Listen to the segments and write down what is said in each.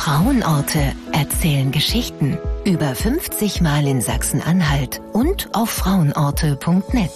Frauenorte erzählen Geschichten. Über 50 Mal in Sachsen-Anhalt und auf frauenorte.net.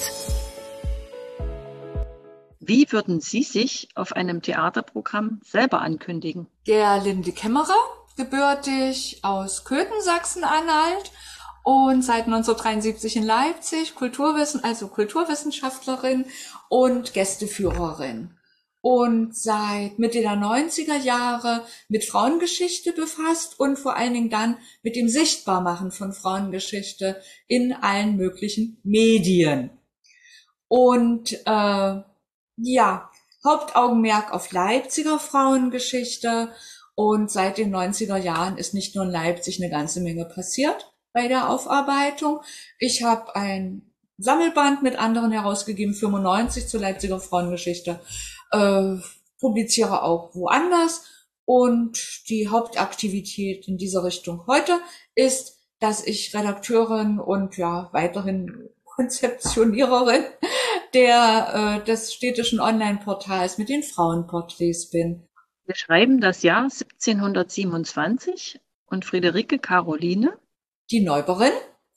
Wie würden Sie sich auf einem Theaterprogramm selber ankündigen? Gerlinde Kämmerer, gebürtig aus Köthen, Sachsen-Anhalt und seit 1973 in Leipzig, Kulturwissenschaftlerin und Gästeführerin. Und seit Mitte der 90er Jahre mit Frauengeschichte befasst und vor allen Dingen dann mit dem Sichtbarmachen von Frauengeschichte in allen möglichen Medien. Und Hauptaugenmerk auf Leipziger Frauengeschichte. Und seit den 90er Jahren ist nicht nur in Leipzig eine ganze Menge passiert bei der Aufarbeitung. Ich habe ein Sammelband mit anderen herausgegeben, 95 zur Leipziger Frauengeschichte, publiziere auch woanders. Und die Hauptaktivität in dieser Richtung heute ist, dass ich Redakteurin und weiterhin Konzeptioniererin des städtischen Online-Portals mit den Frauenporträts bin. Wir schreiben das Jahr 1727 und Friederike Caroline, die Neuberin,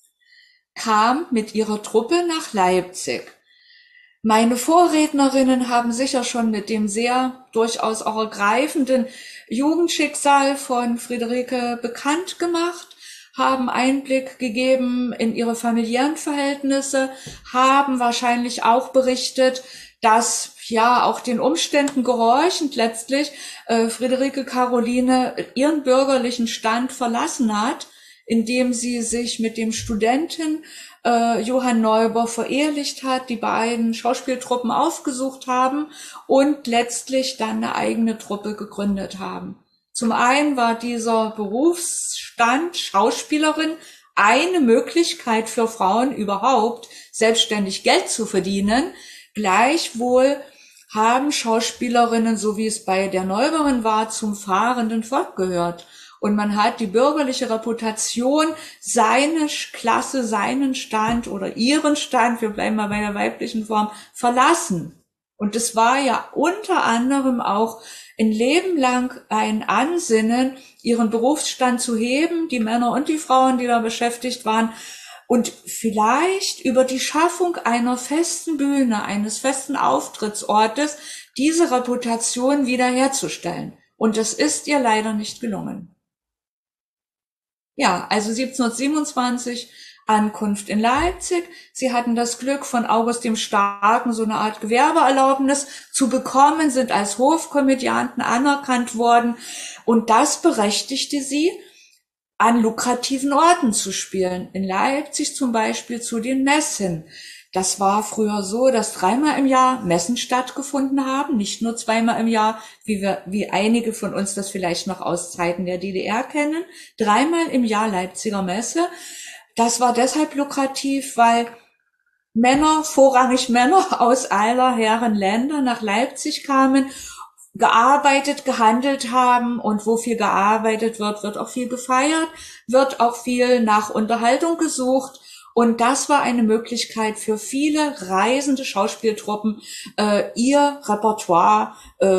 kam mit ihrer Truppe nach Leipzig. Meine Vorrednerinnen haben sicher schon mit dem sehr durchaus auch ergreifenden Jugendschicksal von Friederike bekannt gemacht, haben Einblick gegeben in ihre familiären Verhältnisse, haben wahrscheinlich auch berichtet, dass auch den Umständen gehorchend letztlich Friederike Caroline ihren bürgerlichen Stand verlassen hat, indem sie sich mit dem Studenten Johann Neuber verehelicht hat, die beiden Schauspieltruppen aufgesucht haben und letztlich dann eine eigene Truppe gegründet haben. Zum einen war dieser Berufsstand Schauspielerin eine Möglichkeit für Frauen überhaupt, selbstständig Geld zu verdienen. Gleichwohl haben Schauspielerinnen, so wie es bei der Neuberin war, zum fahrenden Volk gehört. Und man hat die bürgerliche Reputation, seine Klasse, seinen Stand oder ihren Stand, wir bleiben mal bei der weiblichen Form, verlassen. Und es war ja unter anderem auch ein Leben lang ein Ansinnen, ihren Berufsstand zu heben, die Männer und die Frauen, die da beschäftigt waren, und vielleicht über die Schaffung einer festen Bühne, eines festen Auftrittsortes, diese Reputation wiederherzustellen. Und das ist ihr leider nicht gelungen. Ja, also 1727 Ankunft in Leipzig. Sie hatten das Glück, von August dem Starken so eine Art Gewerbeerlaubnis zu bekommen, sind als Hofkomödianten anerkannt worden. Und das berechtigte sie, an lukrativen Orten zu spielen. In Leipzig zum Beispiel zu den Messen. Das war früher so, dass 3-mal im Jahr Messen stattgefunden haben, nicht nur 2-mal im Jahr, wie einige von uns das vielleicht noch aus Zeiten der DDR kennen. 3-mal im Jahr Leipziger Messe. Das war deshalb lukrativ, weil vorrangig Männer aus aller Herren Länder nach Leipzig kamen, gearbeitet, gehandelt haben, und wo viel gearbeitet wird, wird auch viel gefeiert, wird auch viel nach Unterhaltung gesucht. Und das war eine Möglichkeit für viele reisende Schauspieltruppen, ihr Repertoire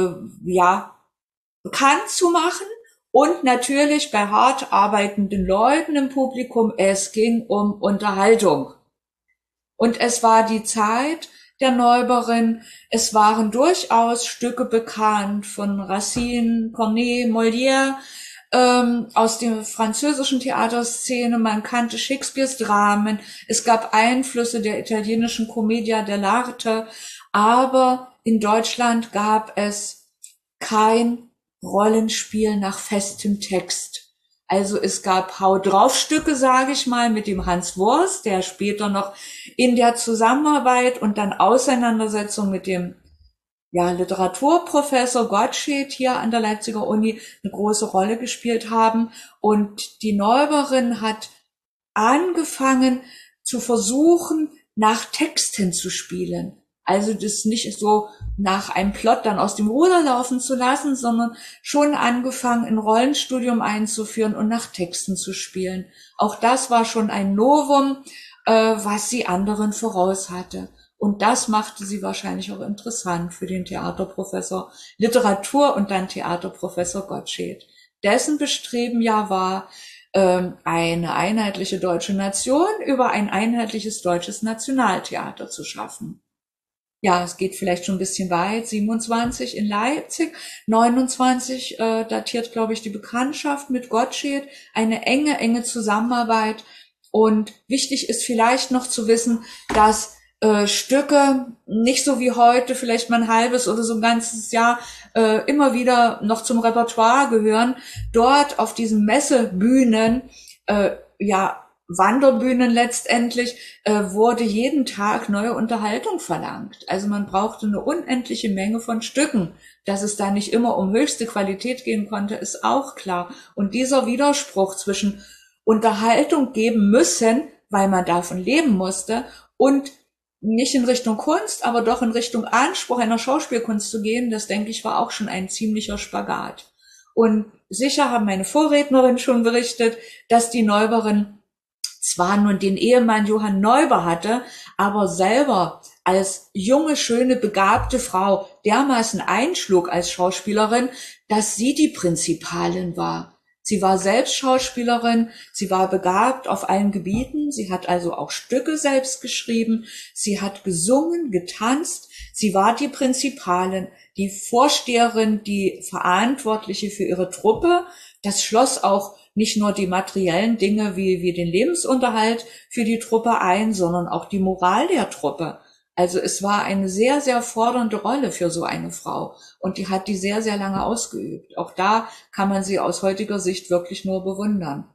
bekannt zu machen. Und natürlich bei hart arbeitenden Leuten im Publikum, es ging um Unterhaltung. Und es war die Zeit der Neuberin, es waren durchaus Stücke bekannt von Racine, Corneille, Molière, aus der französischen Theaterszene, man kannte Shakespeares Dramen, es gab Einflüsse der italienischen Commedia dell'arte, aber in Deutschland gab es kein Rollenspiel nach festem Text. Also es gab Hau-drauf-Stücke, sage ich mal, mit dem Hans Wurst, der später noch in der Zusammenarbeit und dann Auseinandersetzung mit dem Literaturprofessor Gottsched hier an der Leipziger Uni eine große Rolle gespielt haben. Und die Neuberin hat angefangen zu versuchen, nach Texten zu spielen. Also das nicht so nach einem Plot dann aus dem Ruder laufen zu lassen, sondern schon angefangen, ein Rollenstudium einzuführen und nach Texten zu spielen. Auch das war schon ein Novum, was sie anderen voraus hatte. Und das machte sie wahrscheinlich auch interessant für den Theaterprofessor Literatur und dann Theaterprofessor Gottsched. dessen Bestreben ja war, eine einheitliche deutsche Nation über ein einheitliches deutsches Nationaltheater zu schaffen. Ja, es geht vielleicht schon ein bisschen weit, 27 in Leipzig, 29 datiert, glaube ich, die Bekanntschaft mit Gottsched, eine enge Zusammenarbeit. Und wichtig ist vielleicht noch zu wissen, dass Stücke nicht so wie heute vielleicht mal ein halbes oder so ein ganzes Jahr immer wieder noch zum Repertoire gehören. Dort auf diesen Messebühnen, Wanderbühnen letztendlich, wurde jeden Tag neue Unterhaltung verlangt. Also man brauchte eine unendliche Menge von Stücken. Dass es da nicht immer um höchste Qualität gehen konnte, ist auch klar. Und dieser Widerspruch zwischen Unterhaltung geben müssen, weil man davon leben musste, und nicht in Richtung Kunst, aber doch in Richtung Anspruch einer Schauspielkunst zu gehen, das, denke ich, war auch schon ein ziemlicher Spagat. Und sicher haben meine Vorrednerin schon berichtet, dass die Neuberin zwar nun den Ehemann Johann Neuber hatte, aber selber als junge, schöne, begabte Frau dermaßen einschlug als Schauspielerin, dass sie die Prinzipalin war. Sie war selbst Schauspielerin, sie war begabt auf allen Gebieten, sie hat also auch Stücke selbst geschrieben, sie hat gesungen, getanzt, sie war die Prinzipalin, die Vorsteherin, die Verantwortliche für ihre Truppe. Das schloss auch nicht nur die materiellen Dinge wie den Lebensunterhalt für die Truppe ein, sondern auch die Moral der Truppe. Also es war eine sehr, sehr fordernde Rolle für so eine Frau. Und die hat die sehr, sehr lange ausgeübt. Auch da kann man sie aus heutiger Sicht wirklich nur bewundern.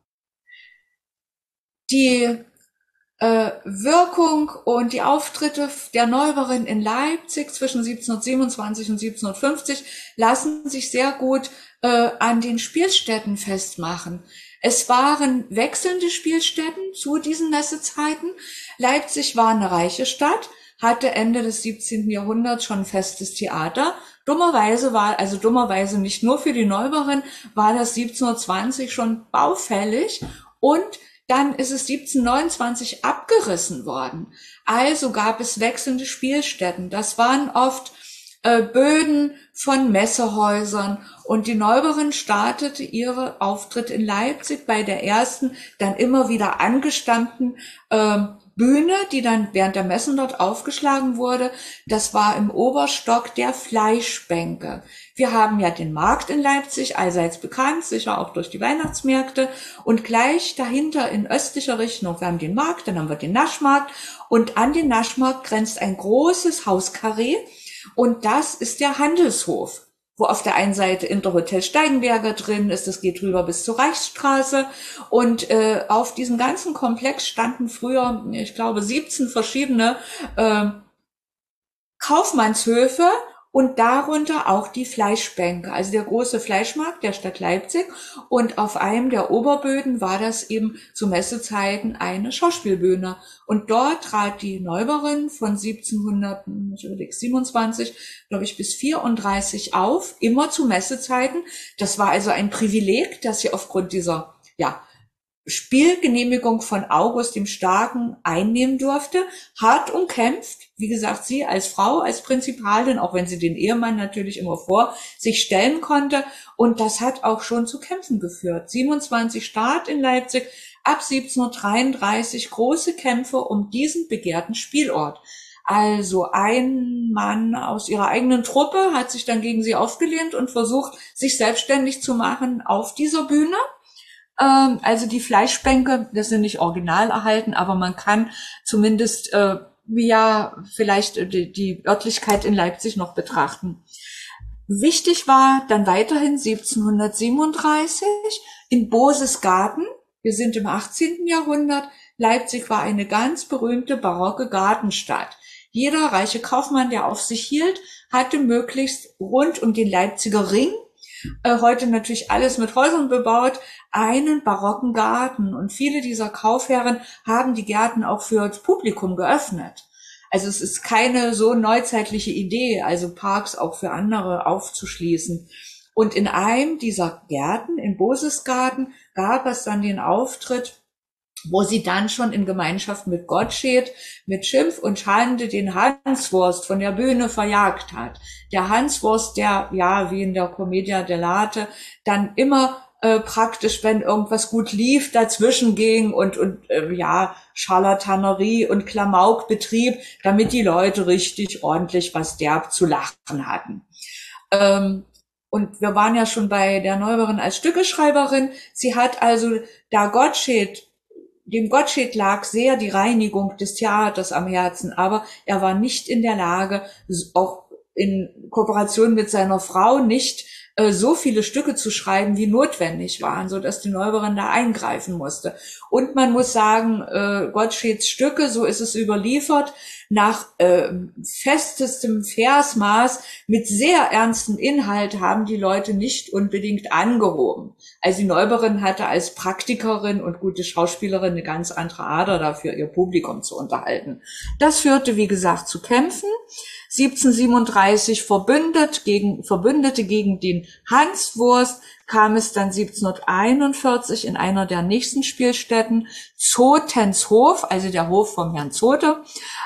Die Wirkung und die Auftritte der Neuberin in Leipzig zwischen 1727 und 1750 lassen sich sehr gut an den Spielstätten festmachen. Es waren wechselnde Spielstätten zu diesen Messezeiten. Leipzig war eine reiche Stadt, hatte Ende des 17. Jahrhunderts schon ein festes Theater. Dummerweise nicht nur für die Neuberin, war das 1720 schon baufällig, und dann ist es 1729 abgerissen worden. Also gab es wechselnde Spielstätten. Das waren oft Böden von Messehäusern, und die Neuberin startete ihre Auftritte in Leipzig bei der ersten, dann immer wieder angestammten Bühne, die dann während der Messen dort aufgeschlagen wurde. Das war im Oberstock der Fleischbänke. Wir haben ja den Markt in Leipzig, allseits bekannt, sicher auch durch die Weihnachtsmärkte, und gleich dahinter in östlicher Richtung, wir haben den Markt, dann haben wir den Naschmarkt, und an den Naschmarkt grenzt ein großes Hauskarree, und das ist der Handelshof, wo auf der einen Seite Interhotel Steigenberger drin ist, das geht rüber bis zur Reichsstraße, und auf diesem ganzen Komplex standen früher, ich glaube, 17 verschiedene Kaufmannshöfe, und darunter auch die Fleischbänke, also der große Fleischmarkt der Stadt Leipzig, und auf einem der Oberböden war das eben zu Messezeiten eine Schauspielbühne, und dort trat die Neuberin von 1727, glaube ich, bis 34 auf, immer zu Messezeiten. Das war also ein Privileg, dass sie aufgrund dieser, Spielgenehmigung von August dem Starken einnehmen durfte, hart umkämpft, wie gesagt, sie als Frau, als Prinzipalin, auch wenn sie den Ehemann natürlich immer vor sich stellen konnte, und das hat auch schon zu Kämpfen geführt. 27 Start in Leipzig, ab 1733 große Kämpfe um diesen begehrten Spielort. Also ein Mann aus ihrer eigenen Truppe hat sich dann gegen sie aufgelehnt und versucht, sich selbstständig zu machen auf dieser Bühne. Also die Fleischbänke, das sind nicht original erhalten, aber man kann zumindest vielleicht die Örtlichkeit in Leipzig noch betrachten. Wichtig war dann weiterhin 1737 in Boses Garten. Wir sind im 18. Jahrhundert. Leipzig war eine ganz berühmte barocke Gartenstadt. Jeder reiche Kaufmann, der auf sich hielt, hatte möglichst rund um den Leipziger Ring, heute natürlich alles mit Häusern bebaut, einen barocken Garten. Und viele dieser Kaufherren haben die Gärten auch für das Publikum geöffnet. Also es ist keine so neuzeitliche Idee, also Parks auch für andere aufzuschließen. Und in einem dieser Gärten, in Boses Garten, gab es dann den Auftritt, wo sie dann schon in Gemeinschaft mit Gottsched, mit Schimpf und Schande den Hanswurst von der Bühne verjagt hat. Der Hanswurst, der, wie in der Commedia dell'arte, dann immer praktisch, wenn irgendwas gut lief, dazwischen ging und ja, Scharlatanerie und Klamauk betrieb, damit die Leute richtig ordentlich was derb zu lachen hatten. Und wir waren ja schon bei der Neubauerin als Stückeschreiberin. Sie hat also, dem Gottsched lag sehr die Reinigung des Theaters am Herzen, aber er war nicht in der Lage, auch in Kooperation mit seiner Frau nicht so viele Stücke zu schreiben, wie notwendig waren, so dass die Neubauerin da eingreifen musste. Und man muss sagen, Gottscheds Stücke, so ist es überliefert, nach festestem Versmaß mit sehr ernstem Inhalt haben die Leute nicht unbedingt angehoben. Also die Neubauerin hatte als Praktikerin und gute Schauspielerin eine ganz andere Ader dafür, ihr Publikum zu unterhalten. Das führte, wie gesagt, zu Kämpfen. 1737 Verbündete gegen den Hanswurst, kam es dann 1741 in einer der nächsten Spielstätten, Zotenshof, also der Hof vom Herrn Zote,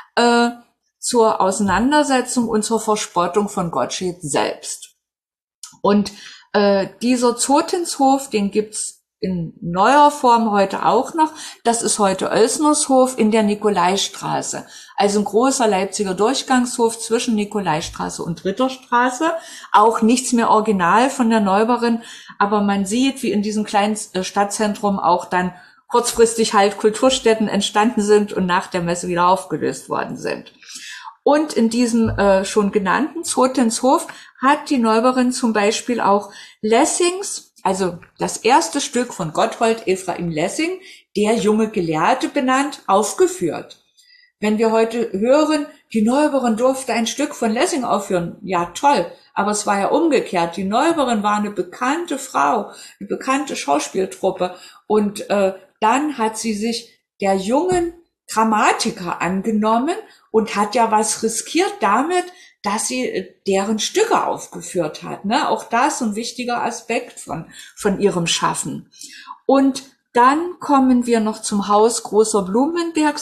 zur Auseinandersetzung und zur Verspottung von Gottsched selbst. Und dieser Zotenshof, den gibt's in neuer Form heute auch noch. Das ist heute Oelsnershof in der Nikolaistraße. Also ein großer Leipziger Durchgangshof zwischen Nikolaistraße und Ritterstraße. Auch nichts mehr original von der Neubauerin, aber man sieht, wie in diesem kleinen Stadtzentrum auch dann kurzfristig halt Kulturstätten entstanden sind und nach der Messe wieder aufgelöst worden sind. Und in diesem schon genannten Zotenshof hat die Neubauerin zum Beispiel auch Lessings, also das erste Stück von Gotthold Ephraim Lessing, der junge Gelehrte benannt, aufgeführt. Wenn wir heute hören, die Neubauerin durfte ein Stück von Lessing aufführen, ja toll, aber es war ja umgekehrt. Die Neubauerin war eine bekannte Frau, eine bekannte Schauspieltruppe und dann hat sie sich der jungen Dramatiker angenommen und hat ja was riskiert damit, dass sie deren Stücke aufgeführt hat. Ne? Auch das ein wichtiger Aspekt von ihrem Schaffen. Und dann kommen wir noch zum Haus Großer Blumenberg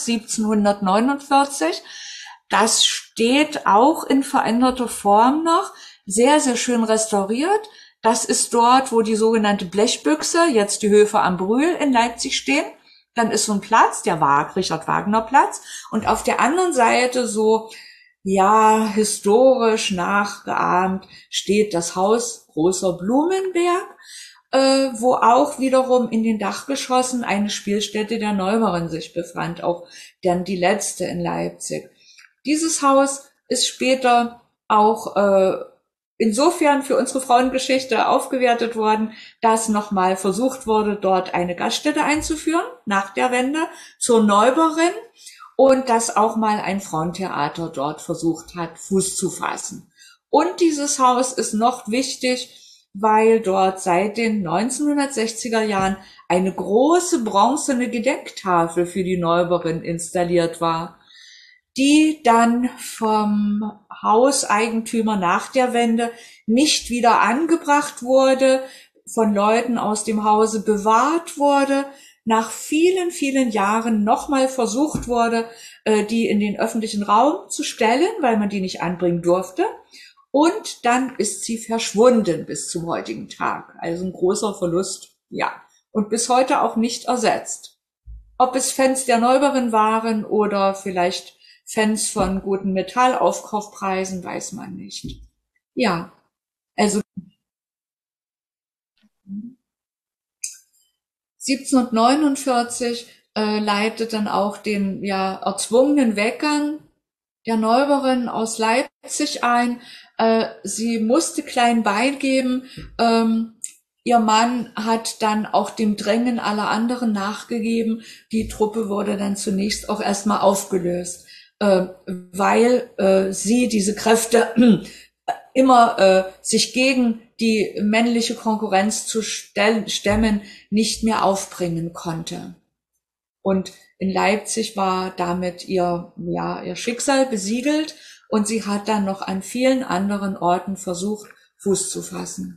1749. Das steht auch in veränderter Form noch, sehr, sehr schön restauriert. Das ist dort, wo die sogenannte Blechbüchse, jetzt die Höfe am Brühl in Leipzig stehen. Dann ist so ein Platz, der Richard Wagner Platz. Und auf der anderen Seite so, ja, historisch nachgeahmt steht das Haus Großer Blumenberg, wo auch wiederum in den Dachgeschossen eine Spielstätte der Neubauerin sich befand, auch dann die letzte in Leipzig. Dieses Haus ist später auch insofern für unsere Frauengeschichte aufgewertet worden, dass nochmal versucht wurde, dort eine Gaststätte einzuführen, nach der Wende, zur Neubauerin. Und dass auch mal ein Frauentheater dort versucht hat, Fuß zu fassen. Und dieses Haus ist noch wichtig, weil dort seit den 1960er Jahren eine große bronzene Gedenktafel für die Neubauerin installiert war, die dann vom Hauseigentümer nach der Wende nicht wieder angebracht wurde, von Leuten aus dem Hause bewahrt wurde, nach vielen, vielen Jahren nochmal versucht wurde, die in den öffentlichen Raum zu stellen, weil man die nicht anbringen durfte. Und dann ist sie verschwunden bis zum heutigen Tag. Also ein großer Verlust, ja. Und bis heute auch nicht ersetzt. Ob es Fans der Neubauerin waren oder vielleicht Fans von guten Metallaufkaufpreisen, weiß man nicht. Ja, also 1749 leitet dann auch den erzwungenen Weggang der Neubauerin aus Leipzig ein. Sie musste klein beigeben. Ihr Mann hat dann auch dem Drängen aller anderen nachgegeben. Die Truppe wurde dann zunächst auch erstmal aufgelöst, weil sie diese Kräfte immer sich gegen die männliche Konkurrenz zu stemmen nicht mehr aufbringen konnte. Und in Leipzig war damit ihr Schicksal besiegelt und sie hat dann noch an vielen anderen Orten versucht, Fuß zu fassen.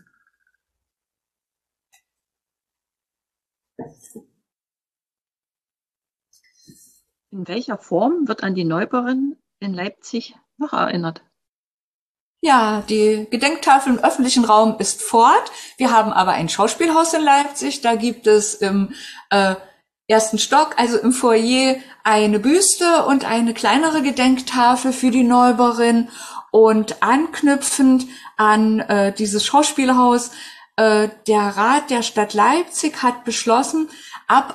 In welcher Form wird an die Neubauerin in Leipzig noch erinnert? Ja, die Gedenktafel im öffentlichen Raum ist fort. Wir haben aber ein Schauspielhaus in Leipzig. Da gibt es im ersten Stock, also im Foyer, eine Büste und eine kleinere Gedenktafel für die Neuberin. Und anknüpfend an dieses Schauspielhaus, der Rat der Stadt Leipzig hat beschlossen, ab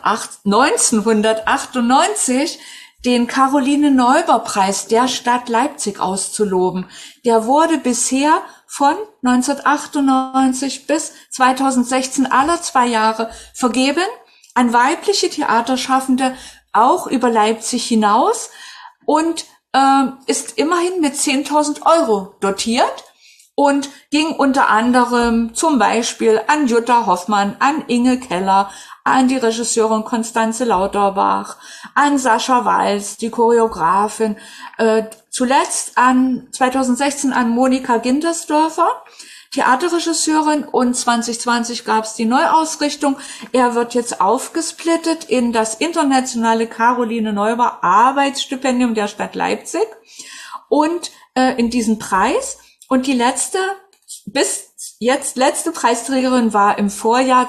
1998 den Caroline-Neuber-Preis der Stadt Leipzig auszuloben. Der wurde bisher von 1998 bis 2016 alle 2 Jahre vergeben an weibliche Theaterschaffende, auch über Leipzig hinaus, und ist immerhin mit 10.000 Euro dotiert und ging unter anderem zum Beispiel an Jutta Hoffmann, an Inge Keller, an die Regisseurin Constanze Lauterbach, an Sascha Walz, die Choreografin, zuletzt 2016 an Monika Gintersdörfer, Theaterregisseurin, und 2020 gab es die Neuausrichtung. Er wird jetzt aufgesplittet in das internationale Caroline Neuber Arbeitsstipendium der Stadt Leipzig und in diesen Preis. Und die bis jetzt letzte Preisträgerin war im Vorjahr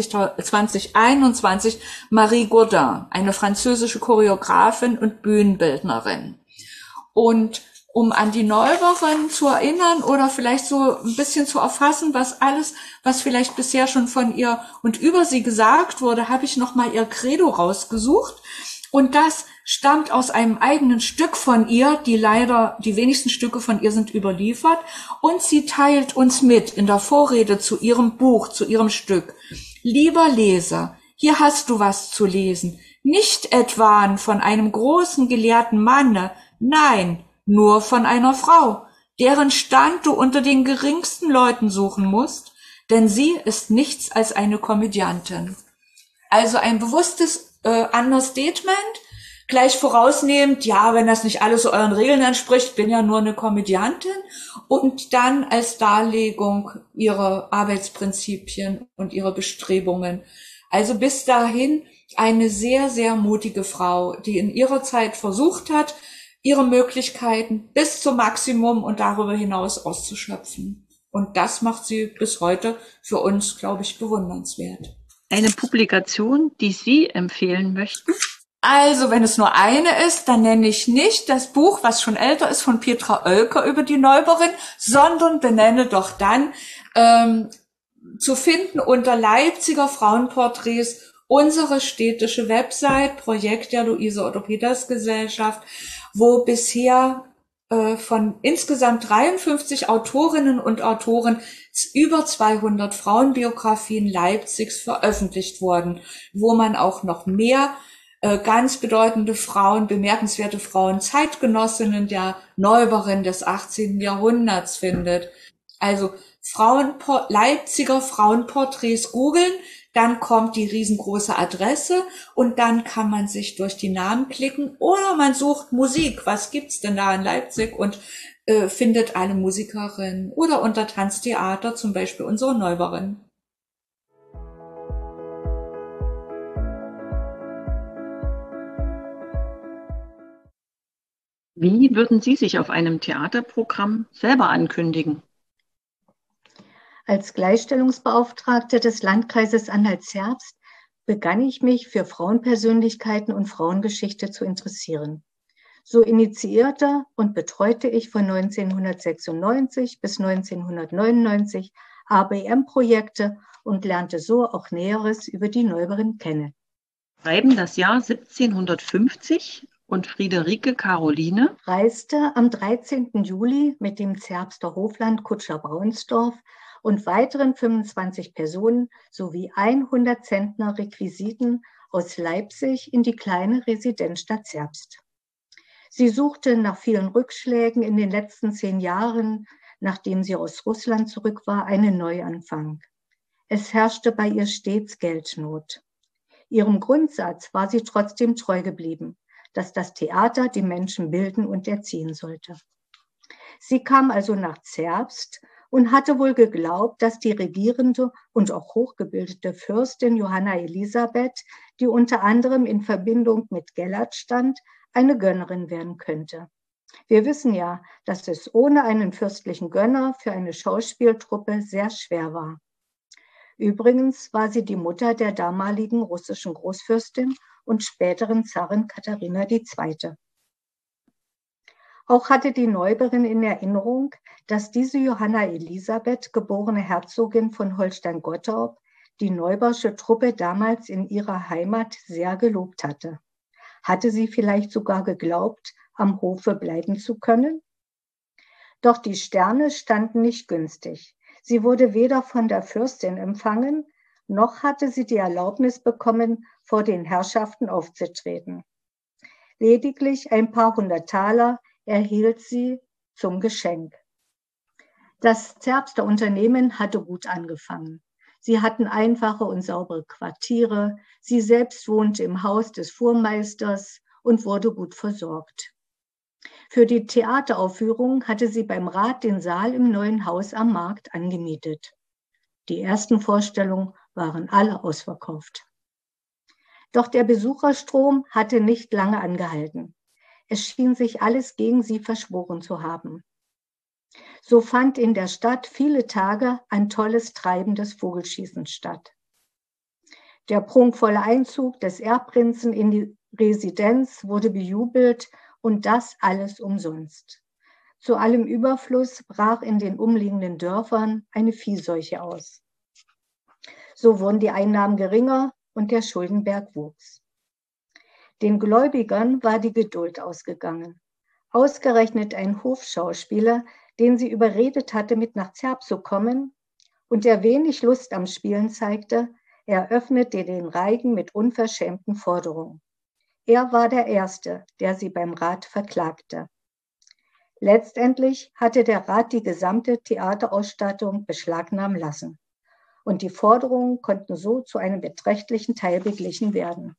2021 Marie Gourdin, eine französische Choreografin und Bühnenbildnerin. Und um an die Neuberin zu erinnern oder vielleicht so ein bisschen zu erfassen, was vielleicht bisher schon von ihr und über sie gesagt wurde, habe ich nochmal ihr Credo rausgesucht. Und das stammt aus einem eigenen Stück von ihr, die wenigsten Stücke von ihr sind überliefert. Und sie teilt uns mit in der Vorrede zu ihrem Buch, zu ihrem Stück: Lieber Leser, hier hast du was zu lesen. Nicht etwa von einem großen gelehrten Manne, nein, nur von einer Frau, deren Stand du unter den geringsten Leuten suchen musst, denn sie ist nichts als eine Komödiantin. Also ein bewusstes Understatement, gleich vorausnehmend, ja, wenn das nicht alles so euren Regeln entspricht, bin ja nur eine Komödiantin, und dann als Darlegung ihrer Arbeitsprinzipien und ihrer Bestrebungen. Also bis dahin eine sehr, sehr mutige Frau, die in ihrer Zeit versucht hat, ihre Möglichkeiten bis zum Maximum und darüber hinaus auszuschöpfen. Und das macht sie bis heute für uns, glaube ich, bewundernswert. Eine Publikation, die Sie empfehlen möchten? Also, wenn es nur eine ist, dann nenne ich nicht das Buch, was schon älter ist, von Petra Oelker über die Neuberin, sondern benenne doch dann zu finden unter Leipziger Frauenporträts unsere städtische Website, Projekt der Luise Otto Peters Gesellschaft, wo bisher von insgesamt 53 Autorinnen und Autoren über 200 Frauenbiografien Leipzigs veröffentlicht wurden, wo man auch noch mehr ganz bedeutende Frauen, bemerkenswerte Frauen, Zeitgenossinnen der Neuberin des 18. Jahrhunderts findet. Also Leipziger Frauenporträts googeln, dann kommt die riesengroße Adresse und dann kann man sich durch die Namen klicken oder man sucht Musik. Was gibt's denn da in Leipzig? Und findet eine Musikerin oder unter Tanztheater zum Beispiel unsere Neuberin. Wie würden Sie sich auf einem Theaterprogramm selber ankündigen? Als Gleichstellungsbeauftragte des Landkreises Anhalt-Zerbst begann ich mich für Frauenpersönlichkeiten und Frauengeschichte zu interessieren. So initiierte und betreute ich von 1996 bis 1999 ABM-Projekte und lernte so auch Näheres über die Neuberin kennen. Schreiben das Jahr 1750 und Friederike Caroline reiste am 13. Juli mit dem Zerbster Hoflandkutscher Braunsdorf und weiteren 25 Personen sowie 100 Zentner Requisiten aus Leipzig in die kleine Residenzstadt Zerbst. Sie suchte nach vielen Rückschlägen in den letzten 10 Jahren, nachdem sie aus Russland zurück war, einen Neuanfang. Es herrschte bei ihr stets Geldnot. Ihrem Grundsatz war sie trotzdem treu geblieben, dass das Theater die Menschen bilden und erziehen sollte. Sie kam also nach Zerbst und hatte wohl geglaubt, dass die regierende und auch hochgebildete Fürstin Johanna Elisabeth, die unter anderem in Verbindung mit Gellert stand, eine Gönnerin werden könnte. Wir wissen ja, dass es ohne einen fürstlichen Gönner für eine Schauspieltruppe sehr schwer war. Übrigens war sie die Mutter der damaligen russischen Großfürstin und späteren Zarin Katharina II. Auch hatte die Neuberin in Erinnerung, dass diese Johanna Elisabeth, geborene Herzogin von Holstein-Gottorp, die Neubersche Truppe damals in ihrer Heimat sehr gelobt hatte. Hatte sie vielleicht sogar geglaubt, am Hofe bleiben zu können? Doch die Sterne standen nicht günstig. Sie wurde weder von der Fürstin empfangen, noch hatte sie die Erlaubnis bekommen, vor den Herrschaften aufzutreten. Lediglich ein paar hundert Taler erhielt sie zum Geschenk. Das Zerbster Unternehmen hatte gut angefangen. Sie hatten einfache und saubere Quartiere, sie selbst wohnte im Haus des Fuhrmeisters und wurde gut versorgt. Für die Theateraufführung hatte sie beim Rat den Saal im neuen Haus am Markt angemietet. Die ersten Vorstellungen waren alle ausverkauft. Doch der Besucherstrom hatte nicht lange angehalten. Es schien sich alles gegen sie verschworen zu haben. So fand in der Stadt viele Tage ein tolles Treiben des Vogelschießens statt. Der prunkvolle Einzug des Erbprinzen in die Residenz wurde bejubelt und das alles umsonst. Zu allem Überfluss brach in den umliegenden Dörfern eine Viehseuche aus. So wurden die Einnahmen geringer und der Schuldenberg wuchs. Den Gläubigern war die Geduld ausgegangen. Ausgerechnet ein Hofschauspieler, den sie überredet hatte, mit nach Zerb zu kommen und der wenig Lust am Spielen zeigte, eröffnete den Reigen mit unverschämten Forderungen. Er war der Erste, der sie beim Rat verklagte. Letztendlich hatte der Rat die gesamte Theaterausstattung beschlagnahmen lassen und die Forderungen konnten so zu einem beträchtlichen Teil beglichen werden.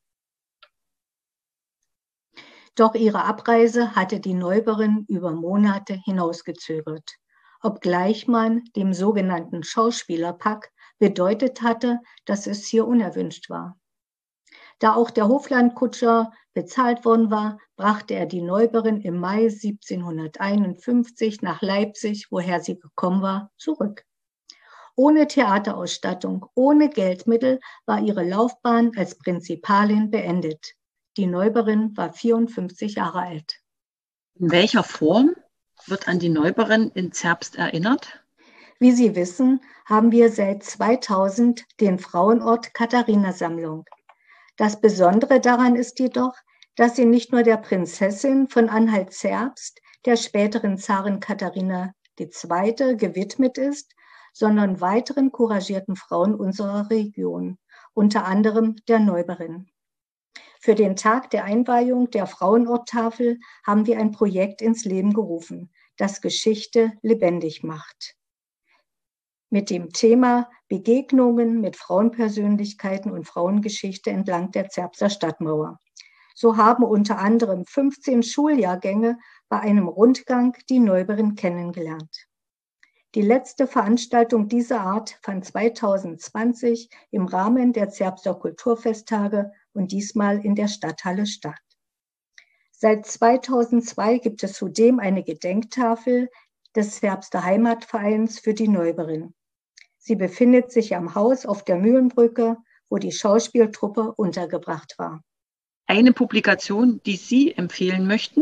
Doch ihre Abreise hatte die Neuberin über Monate hinausgezögert, obgleich man dem sogenannten Schauspielerpack bedeutet hatte, dass es hier unerwünscht war. Da auch der Hoflandkutscher bezahlt worden war, brachte er die Neuberin im Mai 1751 nach Leipzig, woher sie gekommen war, zurück. Ohne Theaterausstattung, ohne Geldmittel war ihre Laufbahn als Prinzipalin beendet. Die Neuberin war 54 Jahre alt. In welcher Form wird an die Neuberin in Zerbst erinnert? Wie Sie wissen, haben wir seit 2000 den Frauenort Katharina-Sammlung. Das Besondere daran ist jedoch, dass sie nicht nur der Prinzessin von Anhalt-Zerbst, der späteren Zarin Katharina II., gewidmet ist, sondern weiteren couragierten Frauen unserer Region, unter anderem der Neuberin. Für den Tag der Einweihung der Frauenorttafel haben wir ein Projekt ins Leben gerufen, das Geschichte lebendig macht. Mit dem Thema Begegnungen mit Frauenpersönlichkeiten und Frauengeschichte entlang der Zerbster Stadtmauer. So haben unter anderem 15 Schuljahrgänge bei einem Rundgang die Neuberin kennengelernt. Die letzte Veranstaltung dieser Art fand 2020 im Rahmen der Zerbster Kulturfesttage und diesmal in der Stadthalle statt. Seit 2002 gibt es zudem eine Gedenktafel des Zerbster Heimatvereins für die Neuberin. Sie befindet sich am Haus auf der Mühlenbrücke, wo die Schauspieltruppe untergebracht war. Eine Publikation, die Sie empfehlen möchten?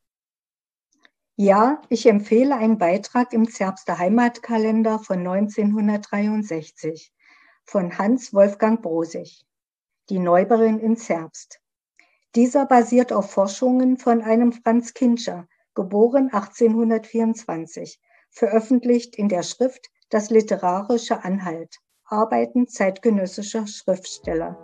Ja, ich empfehle einen Beitrag im Zerbster Heimatkalender von 1963 von Hans Wolfgang Brosig, die Neuberin in Zerbst. Dieser basiert auf Forschungen von einem Franz Kintscher, geboren 1824, veröffentlicht in der Schrift Das literarische Anhalt, Arbeiten zeitgenössischer Schriftsteller.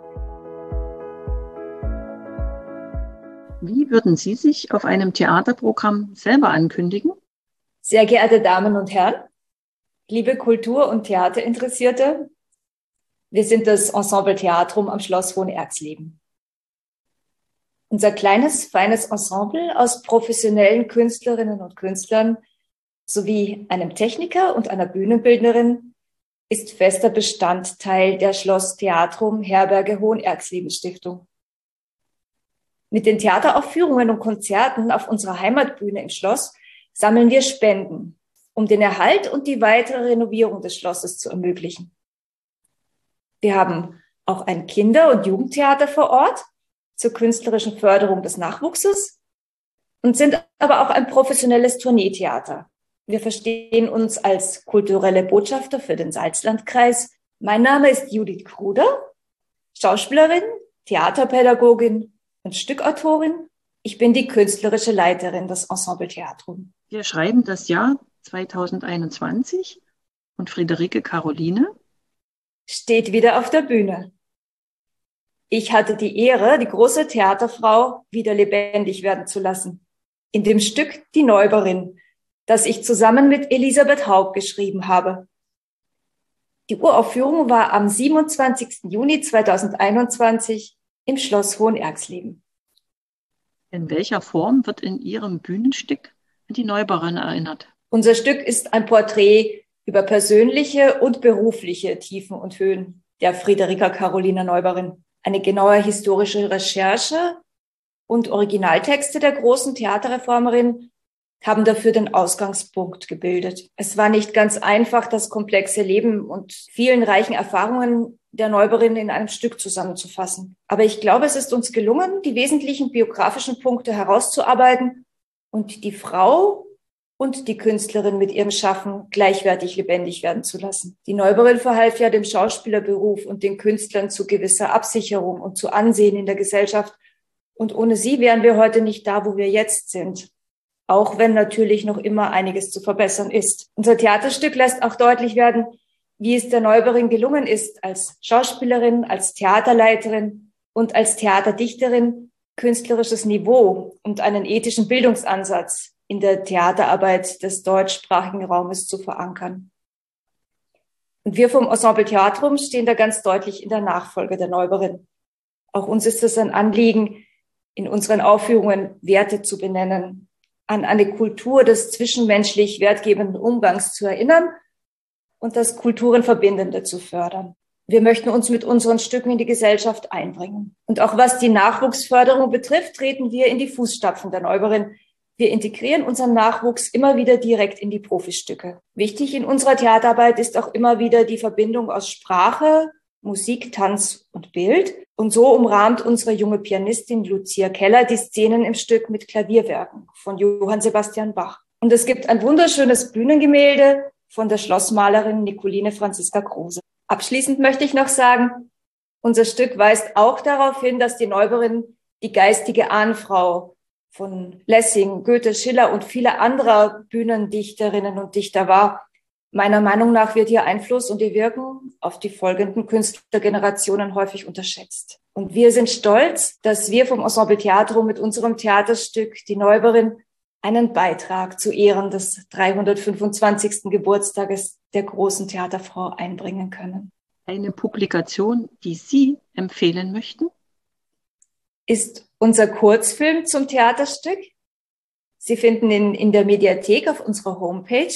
Wie würden Sie sich auf einem Theaterprogramm selber ankündigen? Sehr geehrte Damen und Herren, liebe Kultur- und Theaterinteressierte, wir sind das Ensemble Theatrum am Schloss Hohenerxleben. Unser kleines, feines Ensemble aus professionellen Künstlerinnen und Künstlern sowie einem Techniker und einer Bühnenbildnerin ist fester Bestandteil der Schloss Theatrum Herberge Hohenerxleben Stiftung. Mit den Theateraufführungen und Konzerten auf unserer Heimatbühne im Schloss sammeln wir Spenden, um den Erhalt und die weitere Renovierung des Schlosses zu ermöglichen. Wir haben auch ein Kinder- und Jugendtheater vor Ort zur künstlerischen Förderung des Nachwuchses und sind aber auch ein professionelles Tourneetheater. Wir verstehen uns als kulturelle Botschafter für den Salzlandkreis. Mein Name ist Judith Kruder, Schauspielerin, Theaterpädagogin und Stückautorin. Ich bin die künstlerische Leiterin des Ensemble Theatrum. Wir schreiben das Jahr 2021 und Friederike Caroline steht wieder auf der Bühne. Ich hatte die Ehre, die große Theaterfrau wieder lebendig werden zu lassen. In dem Stück Die Neuberin, das ich zusammen mit Elisabeth Haug geschrieben habe. Die Uraufführung war am 27. Juni 2021 im Schloss Hohenerxleben. In welcher Form wird in Ihrem Bühnenstück an die Neuberin erinnert? Unser Stück ist ein Porträt über persönliche und berufliche Tiefen und Höhen der Friederike Caroline Neuberin. Eine genaue historische Recherche und Originaltexte der großen Theaterreformerin haben dafür den Ausgangspunkt gebildet. Es war nicht ganz einfach, das komplexe Leben und vielen reichen Erfahrungen der Neuberin in einem Stück zusammenzufassen. Aber ich glaube, es ist uns gelungen, die wesentlichen biografischen Punkte herauszuarbeiten und die Frau und die Künstlerin mit ihrem Schaffen gleichwertig lebendig werden zu lassen. Die Neuberin verhalf ja dem Schauspielerberuf und den Künstlern zu gewisser Absicherung und zu Ansehen in der Gesellschaft. Und ohne sie wären wir heute nicht da, wo wir jetzt sind. Auch wenn natürlich noch immer einiges zu verbessern ist. Unser Theaterstück lässt auch deutlich werden, wie es der Neuberin gelungen ist, als Schauspielerin, als Theaterleiterin und als Theaterdichterin künstlerisches Niveau und einen ethischen Bildungsansatz in der Theaterarbeit des deutschsprachigen Raumes zu verankern. Und wir vom Ensemble Theatrum stehen da ganz deutlich in der Nachfolge der Neuberin. Auch uns ist es ein Anliegen, in unseren Aufführungen Werte zu benennen, an eine Kultur des zwischenmenschlich wertgebenden Umgangs zu erinnern und das Kulturenverbindende zu fördern. Wir möchten uns mit unseren Stücken in die Gesellschaft einbringen. Und auch was die Nachwuchsförderung betrifft, treten wir in die Fußstapfen der Neuberin. Wir integrieren unseren Nachwuchs immer wieder direkt in die Profistücke. Wichtig in unserer Theaterarbeit ist auch immer wieder die Verbindung aus Sprache, Musik, Tanz und Bild. Und so umrahmt unsere junge Pianistin Lucia Keller die Szenen im Stück mit Klavierwerken von Johann Sebastian Bach. Und es gibt ein wunderschönes Bühnengemälde von der Schlossmalerin Nicoline Franziska Kruse. Abschließend möchte ich noch sagen, unser Stück weist auch darauf hin, dass die Neuberin die geistige Ahnfrau von Lessing, Goethe, Schiller und viele anderer Bühnendichterinnen und Dichter war. Meiner Meinung nach wird ihr Einfluss und ihr Wirken auf die folgenden Künstlergenerationen häufig unterschätzt. Und wir sind stolz, dass wir vom Ensemble Theatrum mit unserem Theaterstück Die Neuberin einen Beitrag zu Ehren des 325. Geburtstages der großen Theaterfrau einbringen können. Eine Publikation, die Sie empfehlen möchten? Ist unser Kurzfilm zum Theaterstück. Sie finden ihn in der Mediathek auf unserer Homepage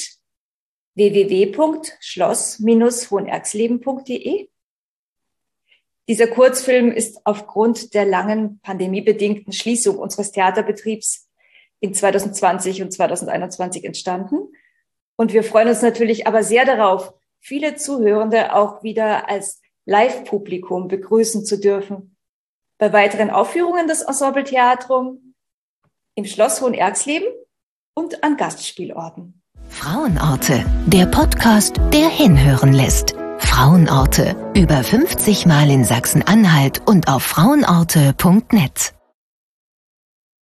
www.schloss-hohenerxleben.de. Dieser Kurzfilm ist aufgrund der langen pandemiebedingten Schließung unseres Theaterbetriebs in 2020 und 2021 entstanden. Und wir freuen uns natürlich aber sehr darauf, viele Zuhörende auch wieder als Live-Publikum begrüßen zu dürfen bei weiteren Aufführungen des Ensemble Theatrum im Schloss Hohenerxleben und an Gastspielorten. Frauenorte, der Podcast, der hinhören lässt. Frauenorte, über 50 Mal in Sachsen-Anhalt und auf frauenorte.net.